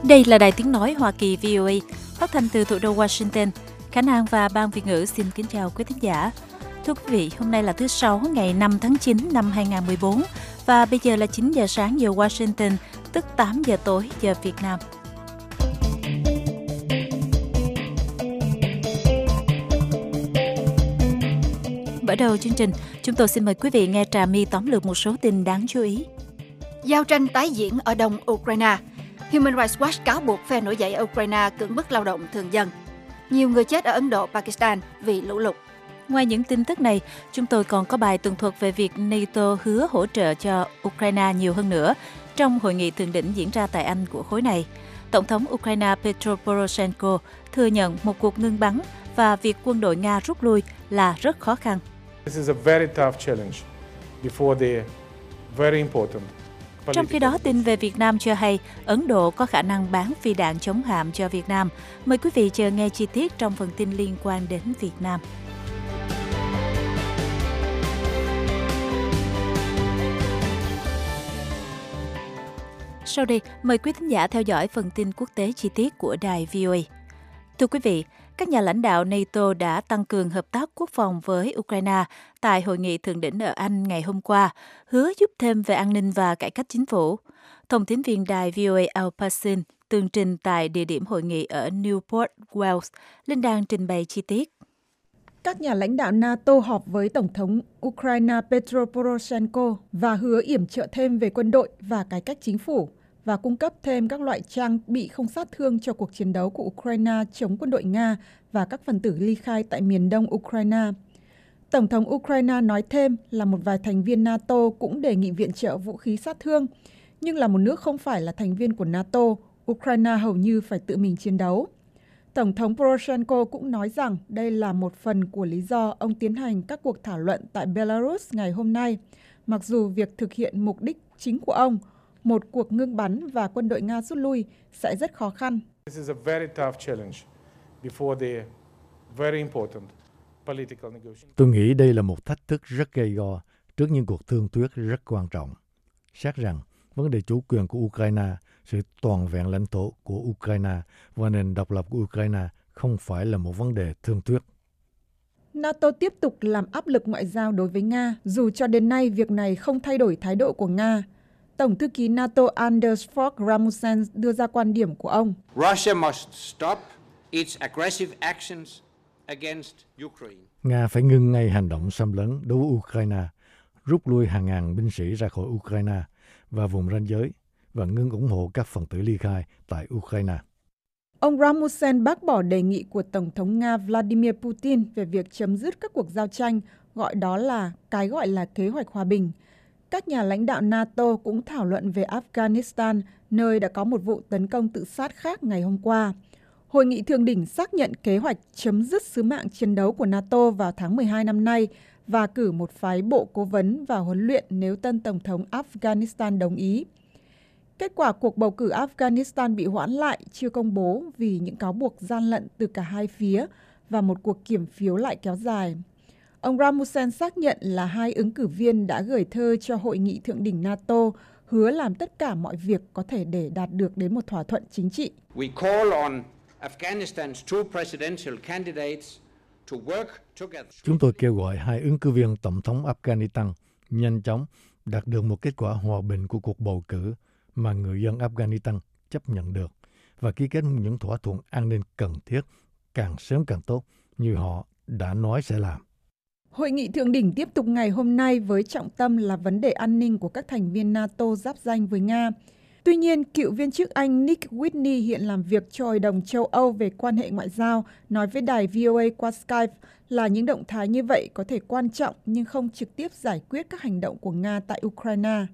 Đây là Đài Tiếng Nói Hoa Kỳ VOA, phát thanh từ thủ đô Washington. Khả năng và Ban Việt ngữ xin kính chào quý thính giả. Thưa quý vị, hôm nay là thứ Sáu, ngày 5 tháng 9 năm 2014, và bây giờ là 9 giờ sáng giờ Washington, tức 8 giờ tối giờ Việt Nam. Mở đầu chương trình, chúng tôi xin mời quý vị nghe Trà My tóm lược một số tin đáng chú ý. Giao tranh tái diễn ở đông Ukraine. Human Rights Watch cáo buộc phe nổi dậy ở Ukraine cưỡng bức lao động thường dân. Nhiều người chết ở Ấn Độ, Pakistan vì lũ lụt. Ngoài những tin tức này, chúng tôi còn có bài tường thuật về việc NATO hứa hỗ trợ cho Ukraine nhiều hơn nữa trong hội nghị thượng đỉnh diễn ra tại Anh của khối này. Tổng thống Ukraine Petro Poroshenko thừa nhận một cuộc ngưng bắn và việc quân đội Nga rút lui là rất khó khăn. Trong khi đó, tin về Việt Nam cho hay Ấn Độ có khả năng bán phi đạn chống hạm cho Việt Nam. Mời quý vị chờ nghe chi tiết trong phần tin liên quan đến Việt Nam. Sau đây, mời quý thính giả theo dõi phần tin quốc tế chi tiết của đài VOA. Thưa quý vị, các nhà lãnh đạo NATO đã tăng cường hợp tác quốc phòng với Ukraine tại hội nghị thượng đỉnh ở Anh ngày hôm qua, hứa giúp thêm về an ninh và cải cách chính phủ. Thông tín viên đài VOA Al Pacin tường trình tại địa điểm hội nghị ở Newport, Wales. Linh đang trình bày chi tiết. Các nhà lãnh đạo NATO họp với Tổng thống Ukraine Petro Poroshenko và hứa yểm trợ thêm về quân đội và cải cách chính phủ và cung cấp thêm các loại trang bị không sát thương cho cuộc chiến đấu của Ukraine chống quân đội Nga và các phần tử ly khai tại miền đông Ukraine. Tổng thống Ukraine nói thêm là một vài thành viên NATO cũng đề nghị viện trợ vũ khí sát thương, nhưng là một nước không phải là thành viên của NATO, Ukraine hầu như phải tự mình chiến đấu. Tổng thống Poroshenko cũng nói rằng đây là một phần của lý do ông tiến hành các cuộc thảo luận tại Belarus ngày hôm nay, mặc dù việc thực hiện mục đích chính của ông, một cuộc ngưng bắn và quân đội Nga rút lui, sẽ rất khó khăn. Tôi nghĩ đây là một thách thức rất gay go trước những cuộc thương thuyết rất quan trọng. Xác rằng vấn đề chủ quyền của Ukraine, sự toàn vẹn lãnh thổ của Ukraine và nền độc lập của Ukraine không phải là một vấn đề thương thuyết. NATO tiếp tục làm áp lực ngoại giao đối với Nga, dù cho đến nay việc này không thay đổi thái độ của Nga. Tổng thư ký NATO Anders Fogh Rasmussen đưa ra quan điểm của ông. Nga phải ngưng ngay hành động xâm lấn đối với Ukraine, rút lui hàng ngàn binh sĩ ra khỏi Ukraine và vùng ranh giới và ngưng ủng hộ các phần tử ly khai tại Ukraine. Ông Rasmussen bác bỏ đề nghị của Tổng thống Nga Vladimir Putin về việc chấm dứt các cuộc giao tranh, gọi là kế hoạch hòa bình. Các nhà lãnh đạo NATO cũng thảo luận về Afghanistan, nơi đã có một vụ tấn công tự sát khác ngày hôm qua. Hội nghị thượng đỉnh xác nhận kế hoạch chấm dứt sứ mạng chiến đấu của NATO vào tháng 12 năm nay và cử một phái bộ cố vấn vào huấn luyện nếu tân Tổng thống Afghanistan đồng ý. Kết quả cuộc bầu cử Afghanistan bị hoãn lại chưa công bố vì những cáo buộc gian lận từ cả hai phía và một cuộc kiểm phiếu lại kéo dài. Ông Rasmussen xác nhận là hai ứng cử viên đã gửi thơ cho hội nghị thượng đỉnh NATO hứa làm tất cả mọi việc có thể để đạt được đến một thỏa thuận chính trị. Chúng tôi kêu gọi hai ứng cử viên Tổng thống Afghanistan nhanh chóng đạt được một kết quả hòa bình của cuộc bầu cử mà người dân Afghanistan chấp nhận được và ký kết những thỏa thuận an ninh cần thiết càng sớm càng tốt như họ đã nói sẽ làm. Hội nghị thượng đỉnh tiếp tục ngày hôm nay với trọng tâm là vấn đề an ninh của các thành viên NATO giáp ranh với Nga. Tuy nhiên, cựu viên chức Anh Nick Whitney hiện làm việc cho Hội đồng châu Âu về quan hệ ngoại giao nói với đài VOA qua Skype là những động thái như vậy có thể quan trọng nhưng không trực tiếp giải quyết các hành động của Nga tại Ukraine.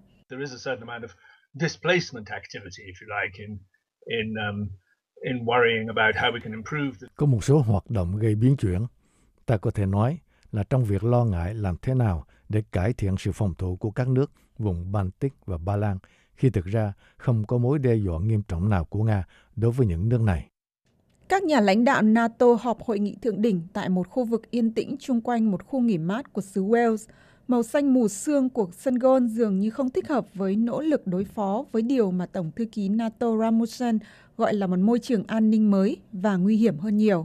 Có một số hoạt động gây biến chuyển. Ta có thể nói là trong việc lo ngại làm thế nào để cải thiện sự phòng thủ của các nước vùng Baltic và Ba Lan, khi thực ra không có mối đe dọa nghiêm trọng nào của Nga đối với những nước này. Các nhà lãnh đạo NATO họp hội nghị thượng đỉnh tại một khu vực yên tĩnh chung quanh một khu nghỉ mát của xứ Wales. Màu xanh mù sương của sân golf dường như không thích hợp với nỗ lực đối phó với điều mà Tổng thư ký NATO Rasmussen gọi là một môi trường an ninh mới và nguy hiểm hơn nhiều.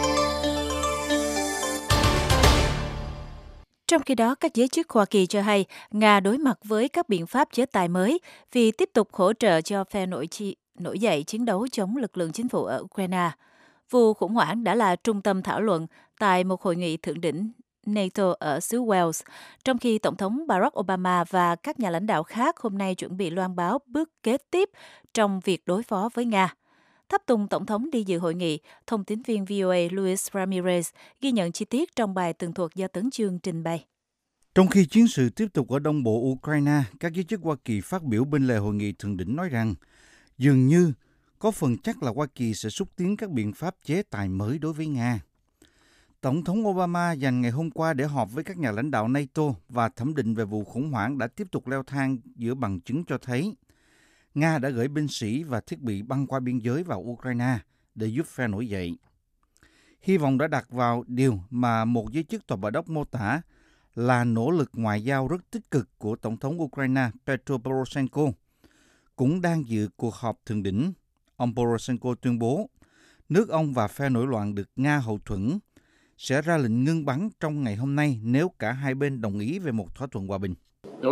Trong khi đó, các giới chức Hoa Kỳ cho hay Nga đối mặt với các biện pháp chế tài mới vì tiếp tục hỗ trợ cho phe nổi dậy chiến đấu chống lực lượng chính phủ ở Ukraine. Vụ khủng hoảng đã là trung tâm thảo luận tại một hội nghị thượng đỉnh NATO ở xứ Wales, trong khi Tổng thống Barack Obama và các nhà lãnh đạo khác hôm nay chuẩn bị loan báo bước kế tiếp trong việc đối phó với Nga. Tháp tùng Tổng thống đi dự hội nghị, thông tín viên VOA Luis Ramirez ghi nhận chi tiết trong bài tường thuật do Tấn Chương trình bày. Trong khi chiến sự tiếp tục ở đông bộ Ukraine, các giới chức Hoa Kỳ phát biểu bên lề hội nghị thượng đỉnh nói rằng dường như có phần chắc là Hoa Kỳ sẽ xúc tiến các biện pháp chế tài mới đối với Nga. Tổng thống Obama dành ngày hôm qua để họp với các nhà lãnh đạo NATO và thẩm định về vụ khủng hoảng đã tiếp tục leo thang giữa bằng chứng cho thấy Nga đã gửi binh sĩ và thiết bị băng qua biên giới vào Ukraine để giúp phe nổi dậy. Hy vọng đã đặt vào điều mà một giới chức tòa bạch ốc mô tả là nỗ lực ngoại giao rất tích cực của Tổng thống Ukraine Petro Poroshenko, cũng đang dự cuộc họp thượng đỉnh. Ông Poroshenko tuyên bố nước ông và phe nổi loạn được Nga hậu thuẫn sẽ ra lệnh ngưng bắn trong ngày hôm nay nếu cả hai bên đồng ý về một thỏa thuận hòa bình.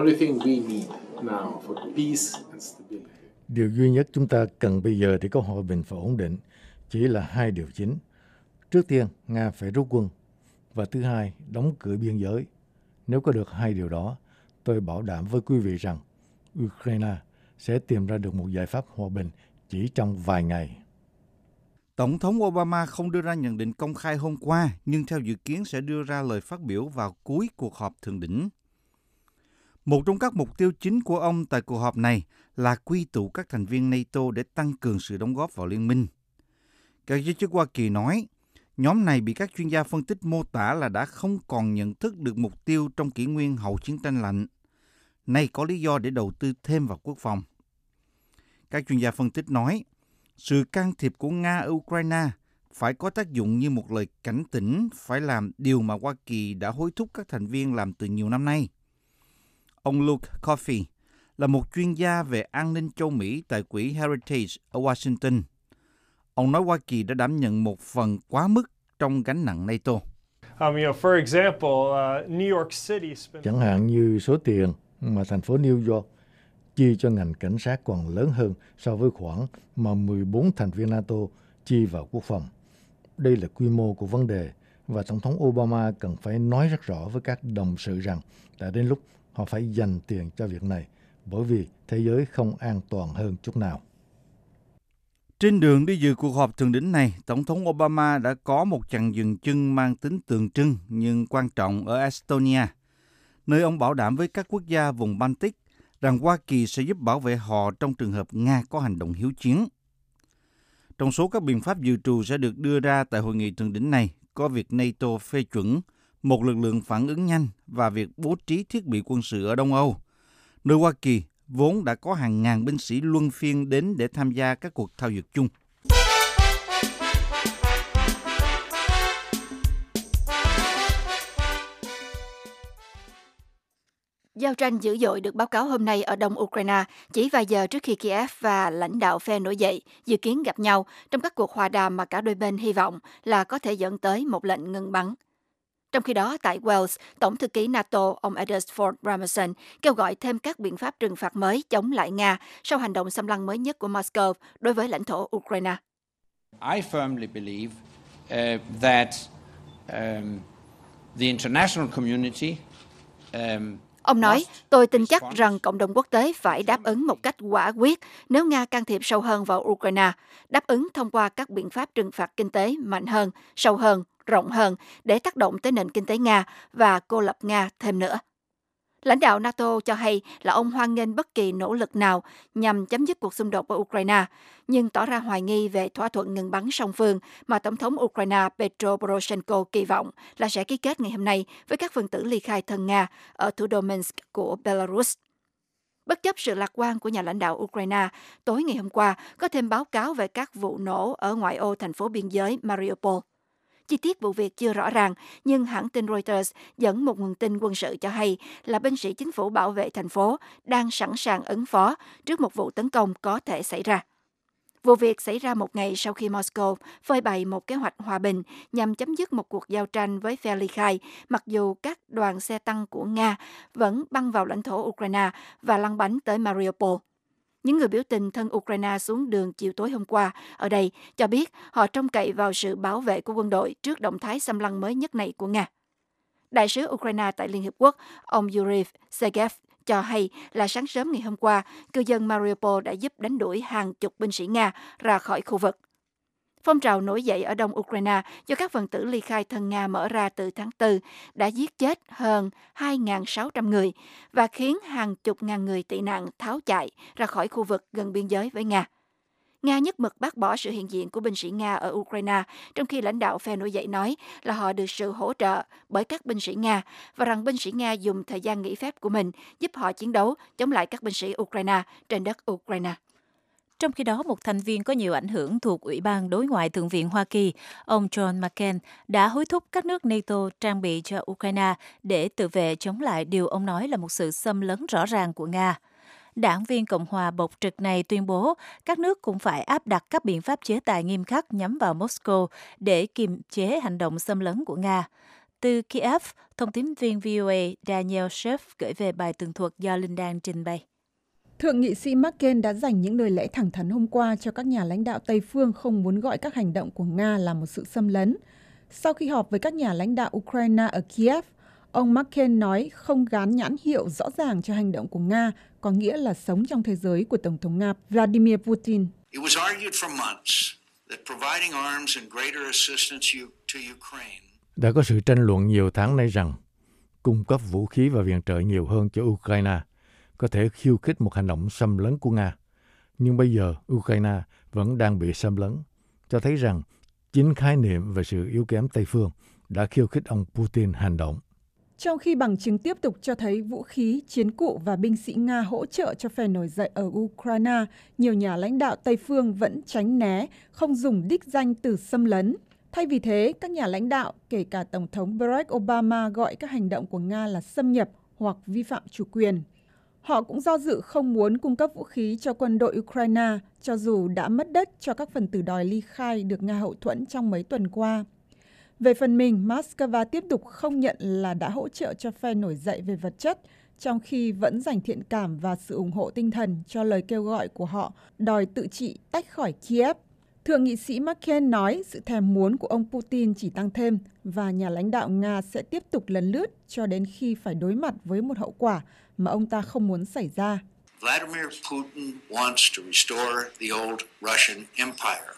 Điều duy nhất chúng ta cần bây giờ thì có hòa bình và ổn định chỉ là hai điều chính. Trước tiên, Nga phải rút quân. Và thứ hai, đóng cửa biên giới. Nếu có được hai điều đó, tôi bảo đảm với quý vị rằng Ukraine sẽ tìm ra được một giải pháp hòa bình chỉ trong vài ngày. Tổng thống Obama không đưa ra nhận định công khai hôm qua, nhưng theo dự kiến sẽ đưa ra lời phát biểu vào cuối cuộc họp thượng đỉnh. Một trong các mục tiêu chính của ông tại cuộc họp này là quy tụ các thành viên NATO để tăng cường sự đóng góp vào liên minh. Các giới chức Hoa Kỳ nói, nhóm này bị các chuyên gia phân tích mô tả là đã không còn nhận thức được mục tiêu trong kỷ nguyên hậu chiến tranh lạnh. Nay có lý do để đầu tư thêm vào quốc phòng. Các chuyên gia phân tích nói, sự can thiệp của Nga ở Ukraine phải có tác dụng như một lời cảnh tỉnh phải làm điều mà Hoa Kỳ đã hối thúc các thành viên làm từ nhiều năm nay. Ông Luke Coffey là một chuyên gia về an ninh châu Mỹ tại quỹ Heritage ở Washington. Ông nói Hoa Kỳ đã đảm nhận một phần quá mức trong gánh nặng NATO. Chẳng hạn như số tiền mà thành phố New York chi cho ngành cảnh sát còn lớn hơn so với khoản mà 14 thành viên NATO chi vào quốc phòng. Đây là quy mô của vấn đề và Tổng thống Obama cần phải nói rất rõ với các đồng sự rằng đã đến lúc họ phải dành tiền cho việc này bởi vì thế giới không an toàn hơn chút nào. Trên đường đi dự cuộc họp thượng đỉnh này, Tổng thống Obama đã có một chặng dừng chân mang tính tượng trưng nhưng quan trọng ở Estonia, nơi ông bảo đảm với các quốc gia vùng Baltic rằng Hoa Kỳ sẽ giúp bảo vệ họ trong trường hợp Nga có hành động hiếu chiến. Trong số các biện pháp dự trù sẽ được đưa ra tại hội nghị thượng đỉnh này có việc NATO phê chuẩn một lực lượng phản ứng nhanh và việc bố trí thiết bị quân sự ở Đông Âu, nơi Hoa Kỳ vốn đã có hàng ngàn binh sĩ luân phiên đến để tham gia các cuộc thao dượt chung. Giao tranh dữ dội được báo cáo hôm nay ở đông Ukraine chỉ vài giờ trước khi Kiev và lãnh đạo phe nổi dậy dự kiến gặp nhau trong các cuộc hòa đàm mà cả đôi bên hy vọng là có thể dẫn tới một lệnh ngừng bắn. Trong khi đó, tại Wales, Tổng thư ký NATO ông Eder Ford Ramerson kêu gọi thêm các biện pháp trừng phạt mới chống lại Nga sau hành động xâm lăng mới nhất của Moscow đối với lãnh thổ Ukraine. I firmly believe that the international community Ông nói, tôi tin chắc rằng cộng đồng quốc tế phải đáp ứng một cách quả quyết nếu Nga can thiệp sâu hơn vào Ukraine, đáp ứng thông qua các biện pháp trừng phạt kinh tế mạnh hơn, sâu hơn, rộng hơn để tác động tới nền kinh tế Nga và cô lập Nga thêm nữa. Lãnh đạo NATO cho hay là ông hoan nghênh bất kỳ nỗ lực nào nhằm chấm dứt cuộc xung đột ở Ukraine, nhưng tỏ ra hoài nghi về thỏa thuận ngừng bắn song phương mà Tổng thống Ukraine Petro Poroshenko kỳ vọng là sẽ ký kết ngày hôm nay với các phần tử ly khai thân Nga ở thủ đô Minsk của Belarus. Bất chấp sự lạc quan của nhà lãnh đạo Ukraine, tối ngày hôm qua có thêm báo cáo về các vụ nổ ở ngoại ô thành phố biên giới Mariupol. Chi tiết vụ việc chưa rõ ràng, nhưng hãng tin Reuters dẫn một nguồn tin quân sự cho hay là binh sĩ chính phủ bảo vệ thành phố đang sẵn sàng ứng phó trước một vụ tấn công có thể xảy ra. Vụ việc xảy ra một ngày sau khi Moscow phơi bày một kế hoạch hòa bình nhằm chấm dứt một cuộc giao tranh với phe ly khai, mặc dù các đoàn xe tăng của Nga vẫn băng vào lãnh thổ Ukraine và lăn bánh tới Mariupol. Những người biểu tình thân Ukraine xuống đường chiều tối hôm qua ở đây cho biết họ trông cậy vào sự bảo vệ của quân đội trước động thái xâm lăng mới nhất này của Nga. Đại sứ Ukraine tại Liên Hiệp Quốc, ông Yuri Sergeyev cho hay là sáng sớm ngày hôm qua, cư dân Mariupol đã giúp đánh đuổi hàng chục binh sĩ Nga ra khỏi khu vực. Phong trào nổi dậy ở đông Ukraine do các phần tử ly khai thân Nga mở ra từ tháng 4 đã giết chết hơn 2.600 người và khiến hàng chục ngàn người tị nạn tháo chạy ra khỏi khu vực gần biên giới với Nga. Nga nhất mực bác bỏ sự hiện diện của binh sĩ Nga ở Ukraine, trong khi lãnh đạo phe nổi dậy nói là họ được sự hỗ trợ bởi các binh sĩ Nga và rằng binh sĩ Nga dùng thời gian nghỉ phép của mình giúp họ chiến đấu chống lại các binh sĩ Ukraine trên đất Ukraine. Trong khi đó, một thành viên có nhiều ảnh hưởng thuộc Ủy ban Đối ngoại Thượng viện Hoa Kỳ, ông John McCain, đã hối thúc các nước NATO trang bị cho Ukraine để tự vệ chống lại điều ông nói là một sự xâm lấn rõ ràng của Nga. Đảng viên Cộng hòa bộc trực này tuyên bố các nước cũng phải áp đặt các biện pháp chế tài nghiêm khắc nhắm vào Moscow để kiềm chế hành động xâm lấn của Nga. Từ Kiev, thông tín viên VOA Daniel Sheff gửi về bài tường thuật do Linh Đan trình bày. Thượng nghị sĩ McCain đã dành những lời lẽ thẳng thắn hôm qua cho các nhà lãnh đạo Tây phương không muốn gọi các hành động của Nga là một sự xâm lấn. Sau khi họp với các nhà lãnh đạo Ukraine ở Kiev, ông McCain nói không gán nhãn hiệu rõ ràng cho hành động của Nga có nghĩa là sống trong thế giới của Tổng thống Nga Vladimir Putin. Đã có sự tranh luận nhiều tháng nay rằng cung cấp vũ khí và viện trợ nhiều hơn cho Ukraine có thể khiêu khích một hành động xâm lấn của Nga. Nhưng bây giờ Ukraine vẫn đang bị xâm lấn, cho thấy rằng chính khái niệm về sự yếu kém Tây phương đã khiêu khích ông Putin hành động. Trong khi bằng chứng tiếp tục cho thấy vũ khí, chiến cụ và binh sĩ Nga hỗ trợ cho phe nổi dậy ở Ukraine, nhiều nhà lãnh đạo Tây phương vẫn tránh né, không dùng đích danh từ xâm lấn. Thay vì thế, các nhà lãnh đạo, kể cả Tổng thống Barack Obama gọi các hành động của Nga là xâm nhập hoặc vi phạm chủ quyền. Họ cũng do dự không muốn cung cấp vũ khí cho quân đội Ukraine, cho dù đã mất đất cho các phần tử đòi ly khai được Nga hậu thuẫn trong mấy tuần qua. Về phần mình, Moscow tiếp tục không nhận là đã hỗ trợ cho phe nổi dậy về vật chất, trong khi vẫn dành thiện cảm và sự ủng hộ tinh thần cho lời kêu gọi của họ đòi tự trị tách khỏi Kiev. Thượng nghị sĩ McCain nói sự thèm muốn của ông Putin chỉ tăng thêm và nhà lãnh đạo Nga sẽ tiếp tục lấn lướt cho đến khi phải đối mặt với một hậu quả mà ông ta không muốn xảy ra. Vladimir Putin wants to restore the old Russian Empire.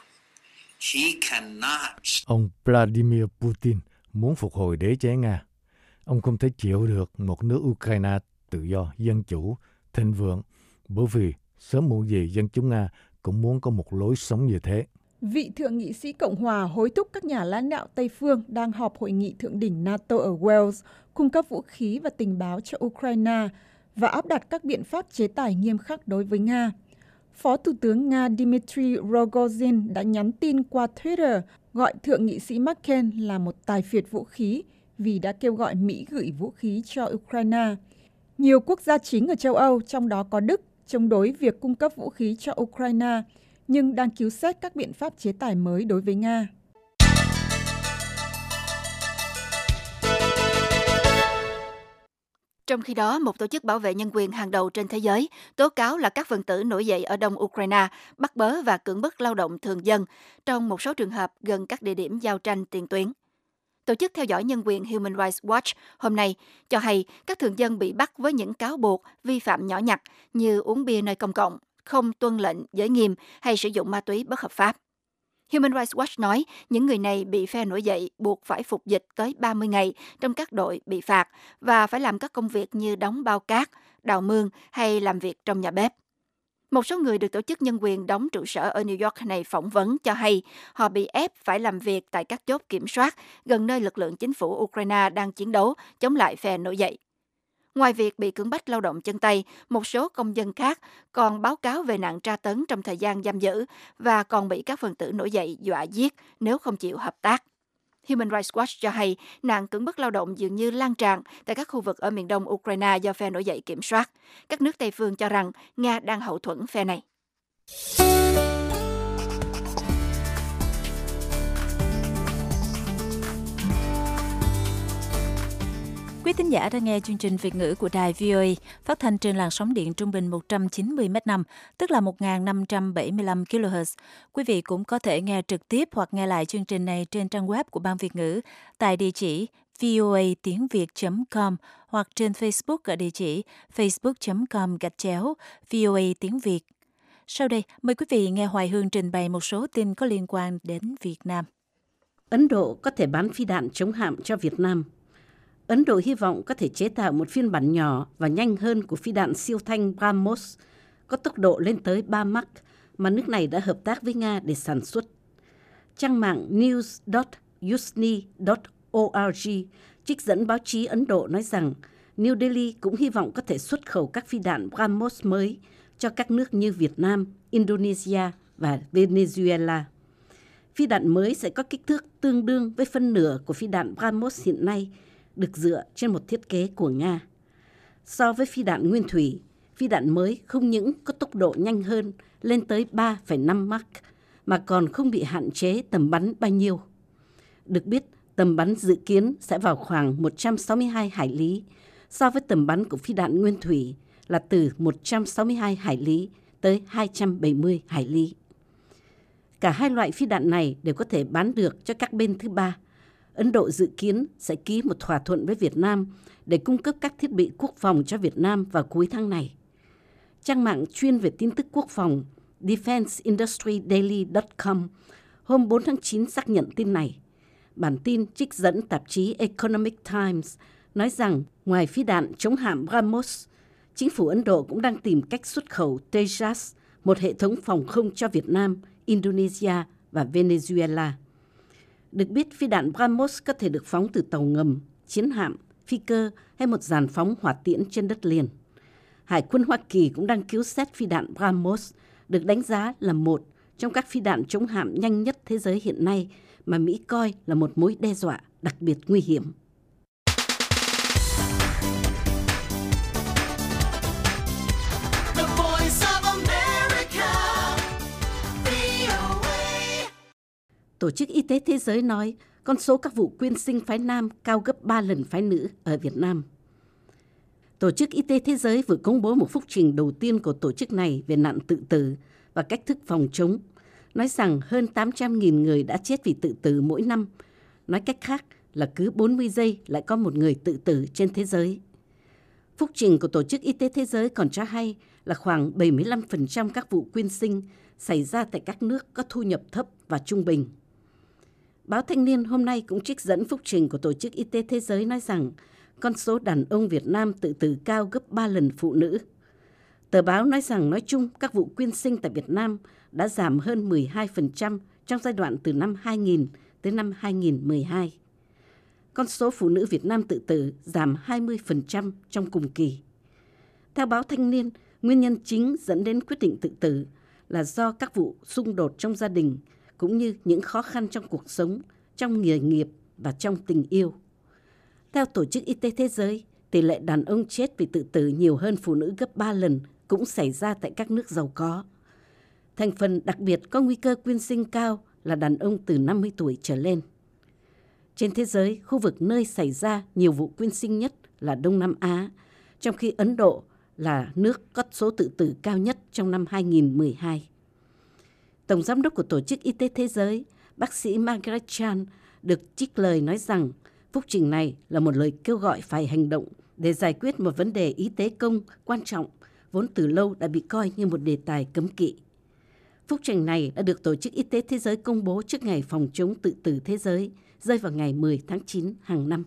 He cannot. Ông Vladimir Putin muốn phục hồi đế chế Nga. Ông không thể chịu được một nước Ukraine tự do, dân chủ, thịnh vượng, bởi vì sớm muộn gì dân chúng Nga cũng muốn có một lối sống như thế. Vị thượng nghị sĩ Cộng hòa hối thúc các nhà lãnh đạo Tây phương đang họp hội nghị thượng đỉnh NATO ở Wales cung cấp vũ khí và tình báo cho Ukraine và áp đặt các biện pháp chế tài nghiêm khắc đối với Nga. Phó Thủ tướng Nga Dmitry Rogozin đã nhắn tin qua Twitter gọi thượng nghị sĩ McCain là một tài phiệt vũ khí vì đã kêu gọi Mỹ gửi vũ khí cho Ukraine. Nhiều quốc gia chính ở châu Âu, trong đó có Đức, chống đối việc cung cấp vũ khí cho Ukraine, nhưng đang cứu xét các biện pháp chế tài mới đối với Nga. Trong khi đó, một tổ chức bảo vệ nhân quyền hàng đầu trên thế giới tố cáo là các phần tử nổi dậy ở đông Ukraine bắt bớ và cưỡng bức lao động thường dân trong một số trường hợp gần các địa điểm giao tranh tiền tuyến. Tổ chức theo dõi nhân quyền Human Rights Watch hôm nay cho hay các thường dân bị bắt với những cáo buộc vi phạm nhỏ nhặt như uống bia nơi công cộng, không tuân lệnh giới nghiêm hay sử dụng ma túy bất hợp pháp. Human Rights Watch nói những người này bị phe nổi dậy buộc phải phục dịch tới 30 ngày trong các đội bị phạt và phải làm các công việc như đóng bao cát, đào mương hay làm việc trong nhà bếp. Một số người được tổ chức nhân quyền đóng trụ sở ở New York này phỏng vấn cho hay họ bị ép phải làm việc tại các chốt kiểm soát gần nơi lực lượng chính phủ Ukraine đang chiến đấu chống lại phe nổi dậy. Ngoài việc bị cưỡng bách lao động chân tay, một số công dân khác còn báo cáo về nạn tra tấn trong thời gian giam giữ và còn bị các phần tử nổi dậy dọa giết nếu không chịu hợp tác. Human Rights Watch cho hay nạn cưỡng bức lao động dường như lan tràn tại các khu vực ở miền đông Ukraine do phe nổi dậy kiểm soát. Các nước Tây phương cho rằng Nga đang hậu thuẫn phe này. Quý thính giả đang nghe chương trình Việt ngữ của đài VOA phát thanh trên làn sóng điện trung bình 190 m/5, tức là 1.575 kHz. Quý vị cũng có thể nghe trực tiếp hoặc nghe lại chương trình này trên trang web của Ban Việt ngữ tại địa chỉ voatiengviet.com hoặc trên Facebook ở địa chỉ facebook.com/VOA tiếng Việt. Sau đây, mời quý vị nghe Hoài Hương trình bày một số tin có liên quan đến Việt Nam. Ấn Độ có thể bán phi đạn chống hạm cho Việt Nam. Ấn Độ hy vọng có thể chế tạo một phiên bản nhỏ và nhanh hơn của phi đạn siêu thanh BrahMos, có tốc độ lên tới 3 Mach mà nước này đã hợp tác với Nga để sản xuất. Trang mạng news.usni.org trích dẫn báo chí Ấn Độ nói rằng New Delhi cũng hy vọng có thể xuất khẩu các phi đạn BrahMos mới cho các nước như Việt Nam, Indonesia và Venezuela. Phi đạn mới sẽ có kích thước tương đương với phân nửa của phi đạn BrahMos hiện nay, được dựa trên một thiết kế của Nga. So với phi đạn nguyên thủy, phi đạn mới không những có tốc độ nhanh hơn lên tới 3,5 Mach, mà còn không bị hạn chế tầm bắn bao nhiêu. Được biết, tầm bắn dự kiến sẽ vào khoảng 162 hải lý, so với tầm bắn của phi đạn nguyên thủy là từ 162 hải lý tới 270 hải lý. Cả hai loại phi đạn này đều có thể bán được cho các bên thứ ba. Ấn Độ dự kiến sẽ ký một thỏa thuận với Việt Nam để cung cấp các thiết bị quốc phòng cho Việt Nam vào cuối tháng này. Trang mạng chuyên về tin tức quốc phòng defenseindustrydaily.com hôm 4 tháng 9 xác nhận tin này. Bản tin trích dẫn tạp chí Economic Times nói rằng ngoài phi đạn chống hạm BrahMos, chính phủ Ấn Độ cũng đang tìm cách xuất khẩu Tejas, một hệ thống phòng không cho Việt Nam, Indonesia và Venezuela. Được biết, phi đạn BrahMos có thể được phóng từ tàu ngầm, chiến hạm, phi cơ hay một dàn phóng hỏa tiễn trên đất liền. Hải quân Hoa Kỳ cũng đang cứu xét phi đạn BrahMos, được đánh giá là một trong các phi đạn chống hạm nhanh nhất thế giới hiện nay mà Mỹ coi là một mối đe dọa đặc biệt nguy hiểm. Tổ chức Y tế Thế giới nói con số các vụ quyên sinh phái nam cao gấp 3 lần phái nữ ở Việt Nam. Tổ chức Y tế Thế giới vừa công bố một phúc trình đầu tiên của tổ chức này về nạn tự tử và cách thức phòng chống, nói rằng hơn 800.000 người đã chết vì tự tử mỗi năm. Nói cách khác là cứ 40 giây lại có một người tự tử trên thế giới. Phúc trình của Tổ chức Y tế Thế giới còn cho hay là khoảng 75% các vụ quyên sinh xảy ra tại các nước có thu nhập thấp và trung bình. Báo Thanh niên hôm nay cũng trích dẫn phúc trình của Tổ chức Y tế Thế giới nói rằng con số đàn ông Việt Nam tự tử cao gấp 3 lần phụ nữ. Tờ báo nói rằng nói chung các vụ quyên sinh tại Việt Nam đã giảm hơn 12% trong giai đoạn từ năm 2000 tới năm 2012. Con số phụ nữ Việt Nam tự tử giảm 20% trong cùng kỳ. Theo báo Thanh niên, nguyên nhân chính dẫn đến quyết định tự tử là do các vụ xung đột trong gia đình, cũng như những khó khăn trong cuộc sống, trong nghề nghiệp và trong tình yêu. Theo Tổ chức Y tế Thế giới, tỷ lệ đàn ông chết vì tự tử nhiều hơn phụ nữ gấp 3 lần cũng xảy ra tại các nước giàu có. Thành phần đặc biệt có nguy cơ quyên sinh cao là đàn ông từ 50 tuổi trở lên. Trên thế giới, khu vực nơi xảy ra nhiều vụ quyên sinh nhất là Đông Nam Á, trong khi Ấn Độ là nước có số tự tử cao nhất trong năm 2012. Tổng giám đốc của Tổ chức Y tế Thế giới, bác sĩ Margaret Chan, được trích lời nói rằng phúc trình này là một lời kêu gọi phải hành động để giải quyết một vấn đề y tế công quan trọng, vốn từ lâu đã bị coi như một đề tài cấm kỵ. Phúc trình này đã được Tổ chức Y tế Thế giới công bố trước ngày phòng chống tự tử thế giới, rơi vào ngày 10 tháng 9 hàng năm.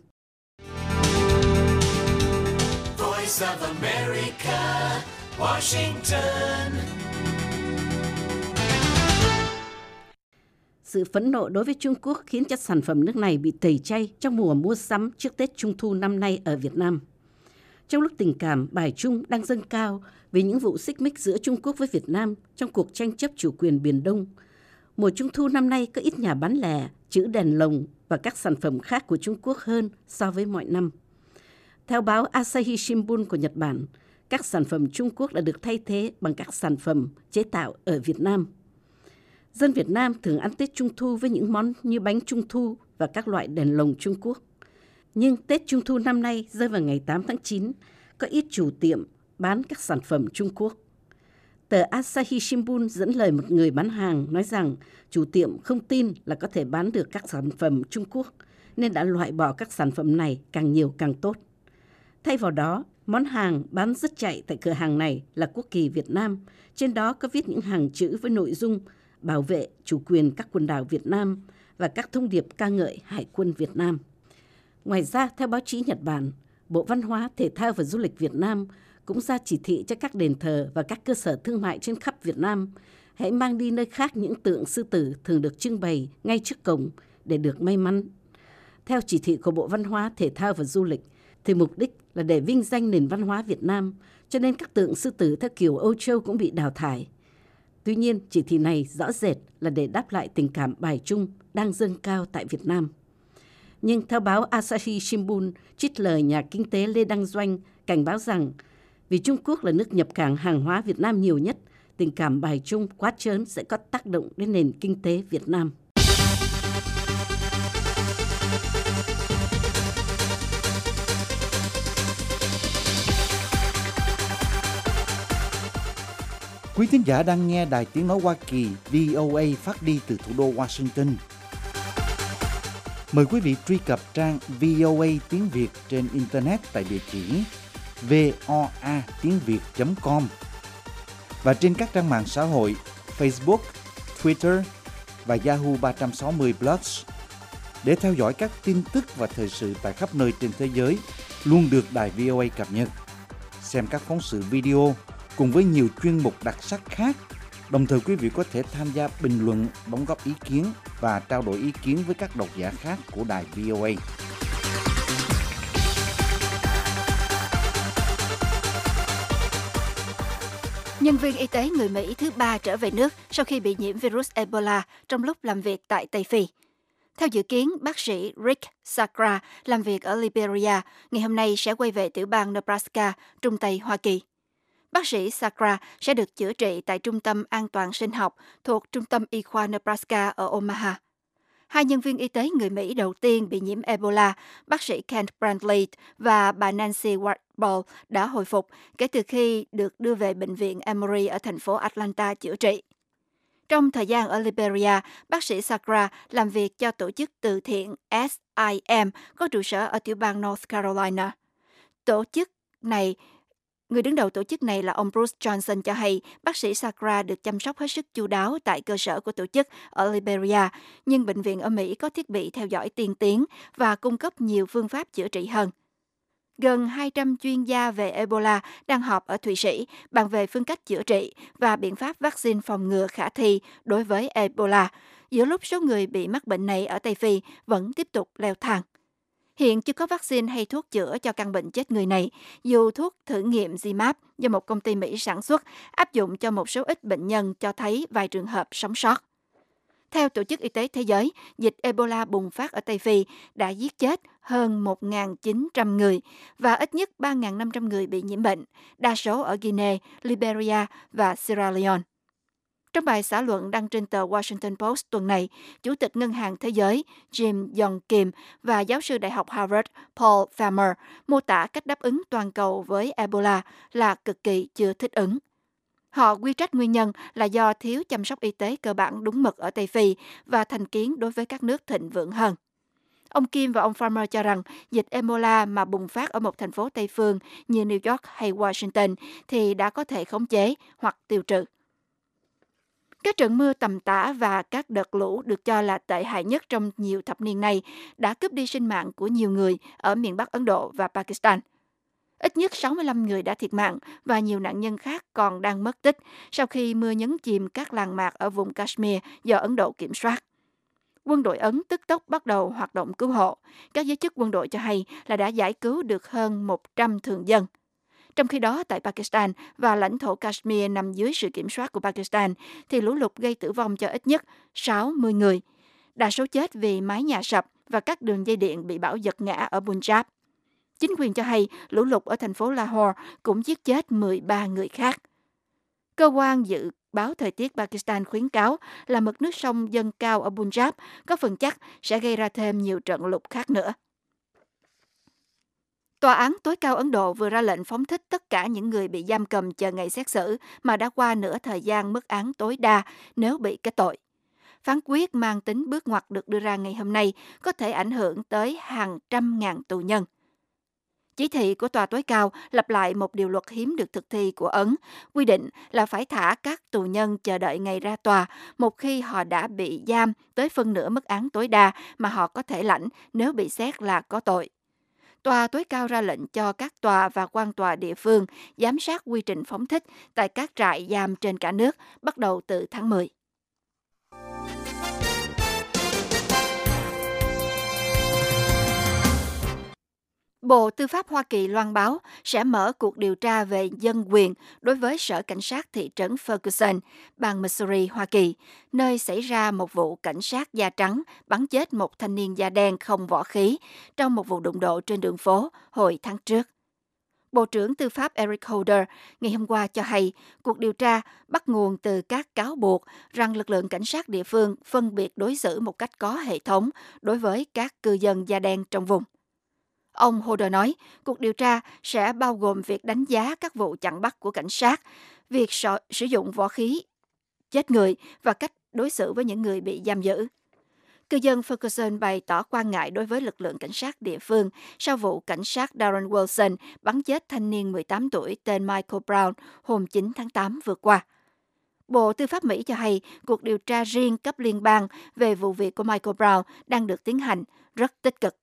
Voice of America, Washington. Sự phẫn nộ đối với Trung Quốc khiến cho sản phẩm nước này bị tẩy chay trong mùa mua sắm trước Tết Trung thu năm nay ở Việt Nam. Trong lúc tình cảm bài Trung đang dâng cao vì những vụ xích mích giữa Trung Quốc với Việt Nam trong cuộc tranh chấp chủ quyền Biển Đông, mùa Trung thu năm nay có ít nhà bán lẻ, chữ đèn lồng và các sản phẩm khác của Trung Quốc hơn so với mọi năm. Theo báo Asahi Shimbun của Nhật Bản, các sản phẩm Trung Quốc đã được thay thế bằng các sản phẩm chế tạo ở Việt Nam. Dân Việt Nam thường ăn Tết Trung thu với những món như bánh Trung thu và các loại đèn lồng Trung Quốc. Nhưng Tết Trung thu năm nay rơi vào ngày 8 tháng 9, có ít chủ tiệm bán các sản phẩm Trung Quốc. Tờ Asahi Shimbun dẫn lời một người bán hàng nói rằng chủ tiệm không tin là có thể bán được các sản phẩm Trung Quốc, nên đã loại bỏ các sản phẩm này càng nhiều càng tốt. Thay vào đó, món hàng bán rất chạy tại cửa hàng này là quốc kỳ Việt Nam. Trên đó có viết những hàng chữ với nội dung bảo vệ chủ quyền các quần đảo Việt Nam và các thông điệp ca ngợi Hải quân Việt Nam. Ngoài ra, theo báo chí Nhật Bản, Bộ Văn hóa, Thể thao và Du lịch Việt Nam cũng ra chỉ thị cho các đền thờ và các cơ sở thương mại trên khắp Việt Nam hãy mang đi nơi khác những tượng sư tử thường được trưng bày ngay trước cổng để được may mắn. Theo chỉ thị của Bộ Văn hóa, Thể thao và Du lịch, thì mục đích là để vinh danh nền văn hóa Việt Nam, cho nên các tượng sư tử theo kiểu Âu Châu cũng bị đào thải. Tuy nhiên, chỉ thị này rõ rệt là để đáp lại tình cảm bài chung đang dâng cao tại Việt Nam. Nhưng theo báo Asahi Shimbun, trích lời nhà kinh tế Lê Đăng Doanh cảnh báo rằng vì Trung Quốc là nước nhập cảng hàng hóa Việt Nam nhiều nhất, tình cảm bài chung quá trớn sẽ có tác động đến nền kinh tế Việt Nam. Quý thính giả đang nghe Đài Tiếng Nói Hoa Kỳ VOA phát đi từ thủ đô Washington. Mời quý vị truy cập trang VOA tiếng Việt trên Internet tại địa chỉ voatiengviet.com và trên các trang mạng xã hội Facebook, Twitter và Yahoo 360 Plus để theo dõi các tin tức và thời sự tại khắp nơi trên thế giới luôn được Đài VOA cập nhật. Xem các phóng sự video cùng với nhiều chuyên mục đặc sắc khác. Đồng thời quý vị có thể tham gia bình luận, đóng góp ý kiến và trao đổi ý kiến với các độc giả khác của Đài VOA. Nhân viên y tế người Mỹ thứ 3 trở về nước sau khi bị nhiễm virus Ebola trong lúc làm việc tại Tây Phi. Theo dự kiến, bác sĩ Rick Sakra làm việc ở Liberia ngày hôm nay sẽ quay về tiểu bang Nebraska, Trung Tây Hoa Kỳ. Bác sĩ Sakra sẽ được chữa trị tại Trung tâm An toàn Sinh học thuộc Trung tâm Y khoa Nebraska ở Omaha. Hai nhân viên y tế người Mỹ đầu tiên bị nhiễm Ebola, bác sĩ Kent Brantley và bà Nancy Wartball đã hồi phục kể từ khi được đưa về bệnh viện Emory ở thành phố Atlanta chữa trị. Trong thời gian ở Liberia, bác sĩ Sakra làm việc cho tổ chức từ thiện SIM có trụ sở ở tiểu bang North Carolina. Người đứng đầu tổ chức này là ông Bruce Johnson cho hay bác sĩ Sakra được chăm sóc hết sức chu đáo tại cơ sở của tổ chức ở Liberia, nhưng bệnh viện ở Mỹ có thiết bị theo dõi tiên tiến và cung cấp nhiều phương pháp chữa trị hơn. Gần 200 chuyên gia về Ebola đang họp ở Thụy Sĩ bàn về phương cách chữa trị và biện pháp vaccine phòng ngừa khả thi đối với Ebola, giữa lúc số người bị mắc bệnh này ở Tây Phi vẫn tiếp tục leo thang. Hiện chưa có vaccine hay thuốc chữa cho căn bệnh chết người này, dù thuốc thử nghiệm Zimab do một công ty Mỹ sản xuất áp dụng cho một số ít bệnh nhân cho thấy vài trường hợp sống sót. Theo Tổ chức Y tế Thế giới, dịch Ebola bùng phát ở Tây Phi đã giết chết hơn 1.900 người và ít nhất 3.500 người bị nhiễm bệnh, đa số ở Guinea, Liberia và Sierra Leone. Trong bài xã luận đăng trên tờ Washington Post tuần này, Chủ tịch Ngân hàng Thế giới Jim Yong Kim và giáo sư Đại học Harvard Paul Farmer mô tả cách đáp ứng toàn cầu với Ebola là cực kỳ chưa thích ứng. Họ quy trách nguyên nhân là do thiếu chăm sóc y tế cơ bản đúng mực ở Tây Phi và thành kiến đối với các nước thịnh vượng hơn. Ông Kim và ông Farmer cho rằng dịch Ebola mà bùng phát ở một thành phố Tây phương như New York hay Washington thì đã có thể khống chế hoặc tiêu trừ. Các trận mưa tầm tã và các đợt lũ được cho là tệ hại nhất trong nhiều thập niên nay đã cướp đi sinh mạng của nhiều người ở miền Bắc Ấn Độ và Pakistan. Ít nhất 65 người đã thiệt mạng và nhiều nạn nhân khác còn đang mất tích sau khi mưa nhấn chìm các làng mạc ở vùng Kashmir do Ấn Độ kiểm soát. Quân đội Ấn tức tốc bắt đầu hoạt động cứu hộ. Các giới chức quân đội cho hay là đã giải cứu được hơn 100 thường dân. Trong khi đó, tại Pakistan và lãnh thổ Kashmir nằm dưới sự kiểm soát của Pakistan, thì lũ lụt gây tử vong cho ít nhất 60 người. Đa số chết vì mái nhà sập và các đường dây điện bị bão giật ngã ở Punjab. Chính quyền cho hay lũ lụt ở thành phố Lahore cũng giết chết 13 người khác. Cơ quan dự báo thời tiết Pakistan khuyến cáo là mực nước sông dâng cao ở Punjab có phần chắc sẽ gây ra thêm nhiều trận lụt khác nữa. Tòa án tối cao Ấn Độ vừa ra lệnh phóng thích tất cả những người bị giam cầm chờ ngày xét xử mà đã qua nửa thời gian mức án tối đa nếu bị kết tội. Phán quyết mang tính bước ngoặt được đưa ra ngày hôm nay có thể ảnh hưởng tới hàng trăm ngàn tù nhân. Chỉ thị của Tòa tối cao lặp lại một điều luật hiếm được thực thi của Ấn, quy định là phải thả các tù nhân chờ đợi ngày ra tòa một khi họ đã bị giam tới phân nửa mức án tối đa mà họ có thể lãnh nếu bị xét là có tội. Tòa tối cao ra lệnh cho các tòa và quan tòa địa phương giám sát quy trình phóng thích tại các trại giam trên cả nước bắt đầu từ tháng 10. Bộ Tư pháp Hoa Kỳ loan báo sẽ mở cuộc điều tra về dân quyền đối với Sở Cảnh sát thị trấn Ferguson, bang Missouri, Hoa Kỳ, nơi xảy ra một vụ cảnh sát da trắng bắn chết một thanh niên da đen không võ khí trong một vụ đụng độ trên đường phố hồi tháng trước. Bộ trưởng Tư pháp Eric Holder ngày hôm qua cho hay cuộc điều tra bắt nguồn từ các cáo buộc rằng lực lượng cảnh sát địa phương phân biệt đối xử một cách có hệ thống đối với các cư dân da đen trong vùng. Ông Holder nói, cuộc điều tra sẽ bao gồm việc đánh giá các vụ chặn bắt của cảnh sát, việc sử dụng võ khí chết người và cách đối xử với những người bị giam giữ. Cư dân Ferguson bày tỏ quan ngại đối với lực lượng cảnh sát địa phương sau vụ cảnh sát Darren Wilson bắn chết thanh niên 18 tuổi tên Michael Brown hôm 9 tháng 8 vừa qua. Bộ Tư pháp Mỹ cho hay cuộc điều tra riêng cấp liên bang về vụ việc của Michael Brown đang được tiến hành rất tích cực.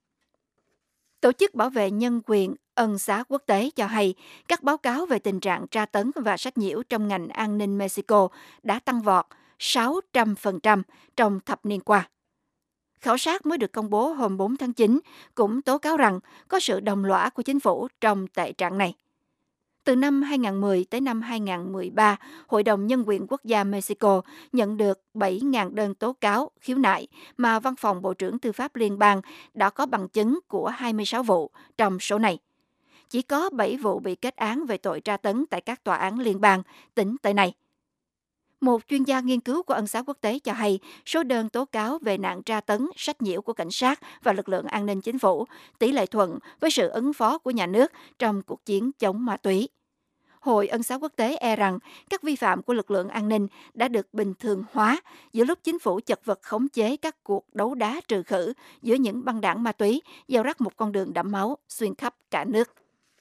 Tổ chức bảo vệ nhân quyền Ân xá quốc tế cho hay các báo cáo về tình trạng tra tấn và sách nhiễu trong ngành an ninh Mexico đã tăng vọt 600% trong thập niên qua. Khảo sát mới được công bố hôm 4 tháng 9 cũng tố cáo rằng có sự đồng lõa của chính phủ trong tệ trạng này. Từ năm 2010 tới năm 2013, Hội đồng Nhân quyền Quốc gia Mexico nhận được 7.000 đơn tố cáo khiếu nại mà Văn phòng Bộ trưởng Tư pháp Liên bang đã có bằng chứng của 26 vụ trong số này. Chỉ có 7 vụ bị kết án về tội tra tấn tại các tòa án liên bang tính tới nay. Một chuyên gia nghiên cứu của Ân xá quốc tế cho hay số đơn tố cáo về nạn tra tấn, sách nhiễu của cảnh sát và lực lượng an ninh chính phủ tỷ lệ thuận với sự ứng phó của nhà nước trong cuộc chiến chống ma túy. Hội Ân xá quốc tế e rằng các vi phạm của lực lượng an ninh đã được bình thường hóa giữa lúc chính phủ chật vật khống chế các cuộc đấu đá trừ khử giữa những băng đảng ma túy gieo rắc một con đường đẫm máu xuyên khắp cả nước.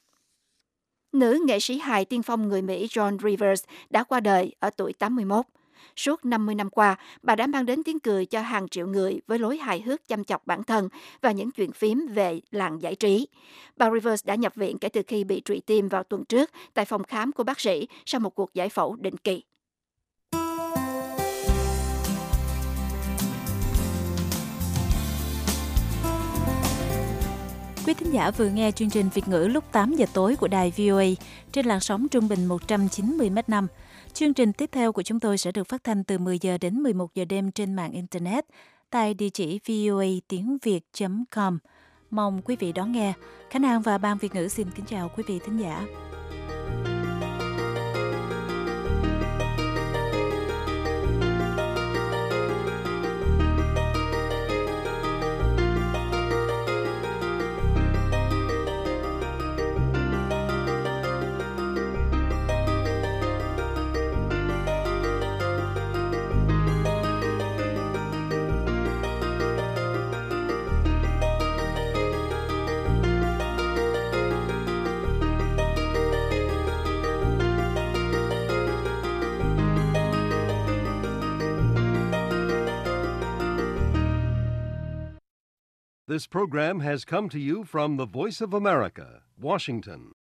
Nữ nghệ sĩ hài tiên phong người Mỹ Joan Rivers đã qua đời ở tuổi 81. Suốt 50 năm qua, bà đã mang đến tiếng cười cho hàng triệu người với lối hài hước chăm chọc bản thân và những chuyện phím về làng giải trí. Bà Rivers đã nhập viện kể từ khi bị trụy tim vào tuần trước tại phòng khám của bác sĩ sau một cuộc giải phẫu định kỳ. Quý thính giả vừa nghe chương trình Việt ngữ lúc 8 giờ tối của đài VOA trên làn sóng trung bình 190 m/5. Chương trình tiếp theo của chúng tôi sẽ được phát thanh từ 10 giờ đến 11 giờ đêm trên mạng Internet tại địa chỉ voatiếngviet.com. Mong quý vị đón nghe. Khánh An và Ban Việt ngữ xin kính chào quý vị thính giả. This program has come to you from the Voice of America, Washington.